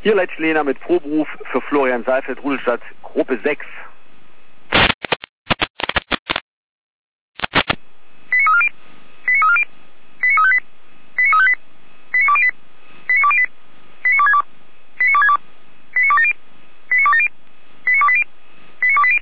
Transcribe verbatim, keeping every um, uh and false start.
Hier Leitsch Lehner mit Proberuf für Florian Saalfeld, Rudolstadt, Gruppe sechs.